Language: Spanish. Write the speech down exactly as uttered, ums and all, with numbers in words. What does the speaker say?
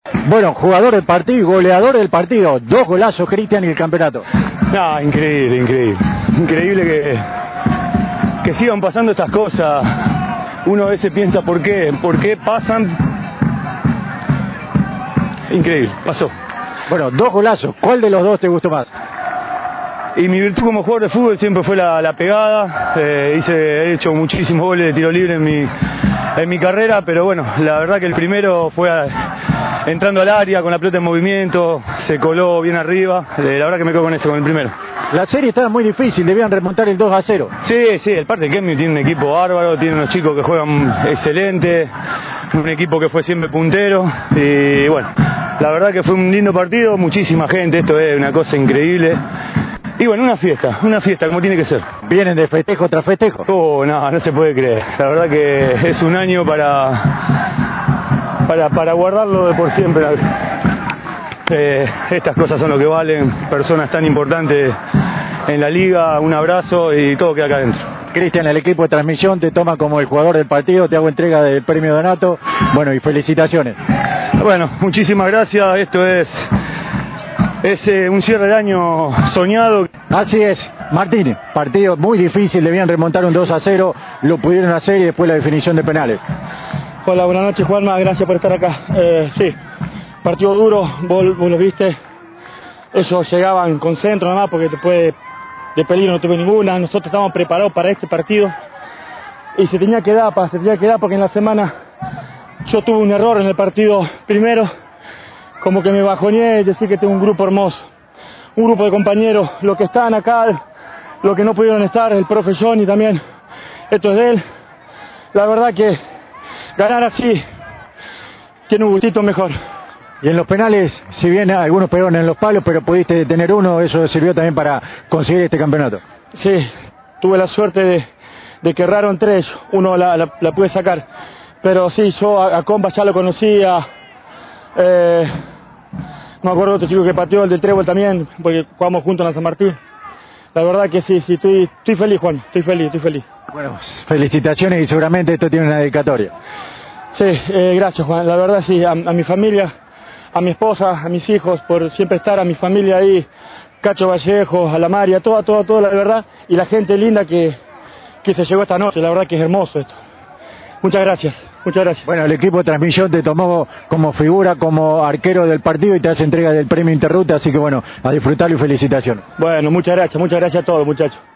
Bueno, jugador del partido y goleador del partido. Dos golazos, Cristian, y el campeonato. No, increíble, increíble. Increíble que, que sigan pasando estas cosas. Uno a veces piensa por qué, por qué pasan. Increíble, pasó. Bueno, dos golazos. ¿Cuál de los dos te gustó más? Y mi virtud como jugador de fútbol siempre fue la, la pegada. Eh, hice, he hecho muchísimos goles de tiro libre en mi, en mi carrera, pero bueno, la verdad que el primero fue a, entrando al área con la pelota en movimiento, se coló bien arriba. Eh, la verdad que me quedo con ese, con el primero. La serie estaba muy difícil, debían remontar el dos a cero. Sí, sí, el parte de Kemio tiene un equipo bárbaro, tiene unos chicos que juegan excelente, un equipo que fue siempre puntero y bueno, la verdad que fue un lindo partido, muchísima gente, esto es una cosa increíble. Y bueno, una fiesta, una fiesta como tiene que ser. ¿Vienen de festejo tras festejo? Oh, no, no se puede creer. La verdad que es un año para, para, para guardarlo de por siempre. Eh, estas cosas son lo que valen, personas tan importantes en la liga, un abrazo y todo queda acá adentro. Cristian, el equipo de transmisión te toma como el jugador del partido, te hago entrega del premio Donato, bueno, y felicitaciones. Bueno, muchísimas gracias, esto es, es eh, un cierre de año soñado. Así es, Martín, partido muy difícil, debían remontar un dos a cero, lo pudieron hacer y después la definición de penales. Hola, buenas noches, Juanma, gracias por estar acá. Eh, sí. Partido duro, vos, vos lo viste, ellos llegaban con centro nada más porque después de peligro no tuve ninguna, nosotros estábamos preparados para este partido y se tenía que dar, pa, se tenía que dar porque en la semana yo tuve un error en el partido primero, como que me bajoneé y decir que tengo un grupo hermoso, un grupo de compañeros, los que están acá, los que no pudieron estar, el profe Johnny también, esto es de él, la verdad que ganar así tiene un gustito mejor. Y en los penales, si bien algunos pegaron en los palos, pero pudiste detener uno, eso sirvió también para conseguir este campeonato. Sí, tuve la suerte de, de que erraron tres, uno la, la, la pude sacar. Pero sí, yo a, a Comba ya lo conocía, eh, no me acuerdo de otro chico que pateó, el del trébol también, porque jugamos juntos en la San Martín. La verdad que sí, sí, estoy, estoy feliz, Juan, estoy feliz, estoy feliz. Bueno, felicitaciones y seguramente esto tiene una dedicatoria. Sí, eh, gracias, Juan, la verdad sí, a, a mi familia, a mi esposa, a mis hijos, por siempre estar, a mi familia ahí, Cacho Vallejo, a la María, toda, toda, toda la verdad, y la gente linda que, que se llegó esta noche, la verdad que es hermoso esto. Muchas gracias, muchas gracias. Bueno, el equipo de transmisión te tomó como figura, como arquero del partido y te hace entrega del premio Interruta, así que bueno, a disfrutarlo y felicitaciones. Bueno, muchas gracias, muchas gracias a todos, muchachos.